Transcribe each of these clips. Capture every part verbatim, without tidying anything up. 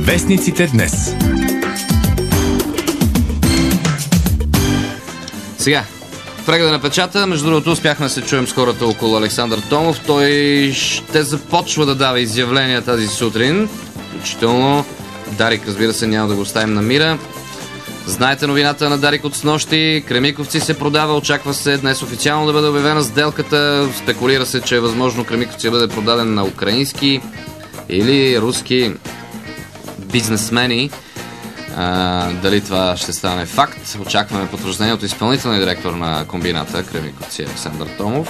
Вестниците днес. Сега, прегледа на печата. Между другото, успяхме да се чуем с хората около Александър Томов. Той ще започва да дава изявления тази сутрин. Включително Дарик, разбира се, няма да го оставим на мира. Знаете новината на Дарик от снощи. Кремиковци се продава. Очаква се днес официално да бъде обявена сделката. Спекулира се, че е възможно Кремиковци да бъде продаден на украински или руски бизнесмени. А, дали това ще стане факт? Очакваме потвърждение от изпълнителния директор на комбината Кремиковци Александър Томов.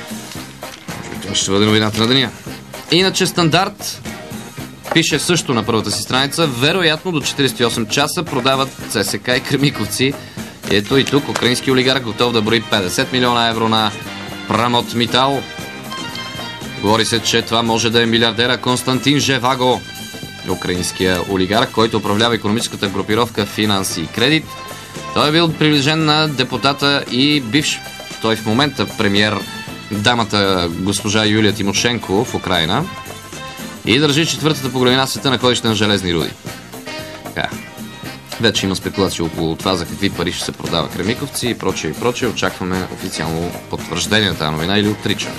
Може би това ще бъде новината на деня. Иначе Стандарт пише също на първата си страница: вероятно до четиридесет и осем часа продават ЦСК и Кремиковци. Ето и тук украински олигарх готов да брои петдесет милиона евро на Прамот Митал. Говори се, че това може да е милиардера Константин Жеваго, украинския олигарх, който управлява икономическата групировка Финанси и Кредит. Той е бил приближен на депутата и бивш, той в момента премиер, дамата госпожа Юлия Тимошенко в Украйна, и държи четвъртата по големина света на ходище на железни руди. Така. Вече има спекулации около това за какви пари ще се продава Кремиковци и прочее и прочее. Очакваме официално потвърждение на тази новина или отричане.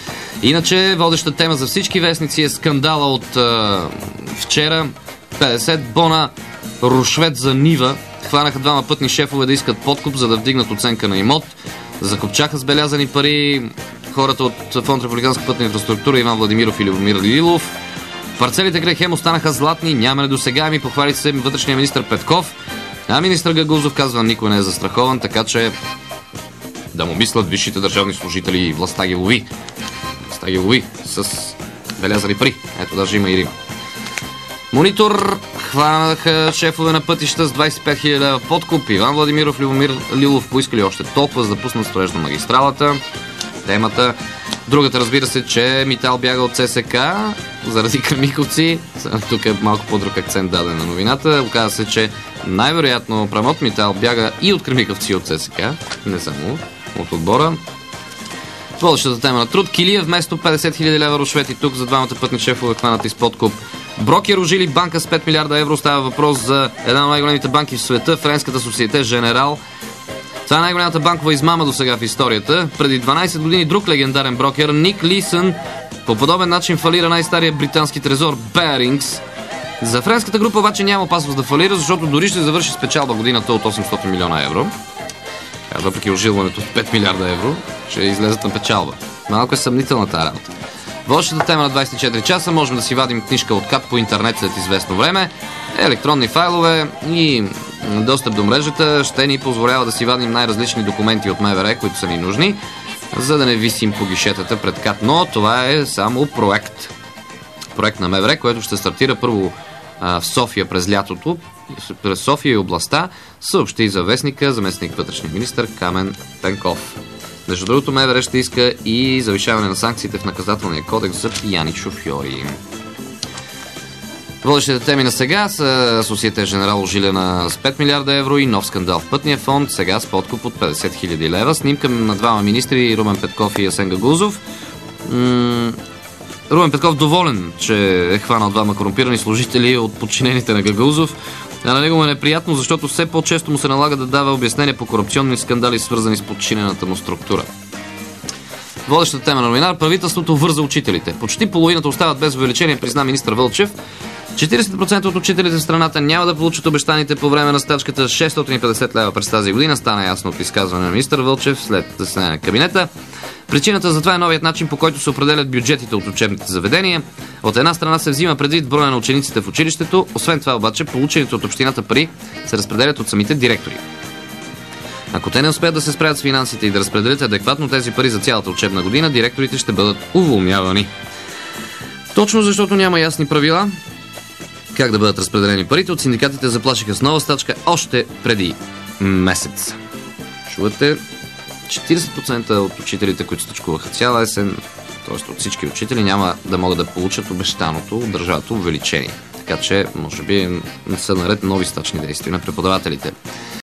Иначе водеща тема за всички вестници е скандала от е, вчера. петдесет бона рушвет за нива. Хванаха двама пътни шефове да искат подкуп, за да вдигнат оценка на имот. Закопчаха с белязани пари хората от Фонд Републиканска пътна инфраструктура Иван Владимиров и Любомир Лилов. Парцелите край Хем останаха златни, няма недосегаеми, похвали се вътрешния министър Петков. А министър Гагузов казва: никой не е застрахован, така че да му мислят висшите държавни служители и властта ги лови. Властта ги лови с белязани пари. Ето, даже има и Рима. Монитор хванаха шефове на пътища с двадесет и пет хиляди лева подкуп. Иван Владимиров, Любомир Лилов поискали още толкова, за да пуснат строеж на магистралата. Темата. Другата, разбира се, че Митал бяга от ЦСК заради Кремиковци. Тук е малко по-друг акцент даден на новината. Оказва се, че най-вероятно Прамот Митал бяга и от Кремиковци, и от ЦСК, не само от отбора. Водещата тема на труд. Килия вместо петдесет хиляди лева рушвети тук за двамата пътни шефове, хванати с подкуп. Брокер ожили банка с пет милиарда евро. Става въпрос за една от най-големите банки в света, френската Société Générale. Това е най-голямата банкова измама до сега в историята. Преди дванадесет години друг легендарен брокер, Ник Лисън, по подобен начин фалира най-стария британски трезор Barings. За френската група обаче няма опасност да фалира, защото дори ще завърши с печалба годината от осемстотин милиона евро. Въпреки ожилването в пет милиарда евро, ще излезат на печалба. Малко е съмнителна тази работа. Водещата тема на двадесет и четири часа. Можем да си вадим книжка от КАТ по интернет след известно време. Електронни файлове и достъп до мрежата ще ни позволява да си вадим най-различни документи от МВР, които са ни нужни, за да не висим по гишетата пред КАТ. Но това е само проект. Проект на МВР, който ще стартира първо а, в София през лятото. През София и областта съобщи за вестника заместник вътрешния министър Камен Пенков. Между другото, МВР ще иска и завишаване на санкциите в наказателния кодекс за пияни шофьори. Водещите теми на сега са Société Générale, ожилена с пет милиарда евро, и нов скандал в пътния фонд, сега с подкуп от петдесет хиляди лева. Снимка на двама министри, Румен Петков и Асен Гагузов. М- Румен Петков доволен, че е хванал двама корумпирани служители от подчинените на Гагузов. А на него му е неприятно, защото все по-често му се налага да дава обяснения по корупционни скандали, свързани с подчинената му структура. Водещата тема на новина: правителството върза учителите. Почти половината остават без увеличение, призна министър Вълчев. четиридесет процента от учителите в страната няма да получат обещаните по време на стачката шестстотин и петдесет лева през тази година. Стана ясно от изказване на министър Вълчев след заседание на кабинета. Причината за това е новият начин, по който се определят бюджетите от учебните заведения. От една страна се взима предвид броя на учениците в училището, освен това обаче получените от общината пари се разпределят от самите директори. Ако те не успеят да се справят с финансите и да разпределят адекватно тези пари за цялата учебна година, директорите ще бъдат уволнявани. Точно защото няма ясни правила как да бъдат разпределени парите, от синдикатите заплашиха с нова стачка още преди месец. Чувате, четиридесет процента от учителите, които стачкуваха цяла есен, т.е. от всички учители, няма да могат да получат обещаното от държавата увеличение. Така че, може би, не са наред нови стачни действия на преподавателите.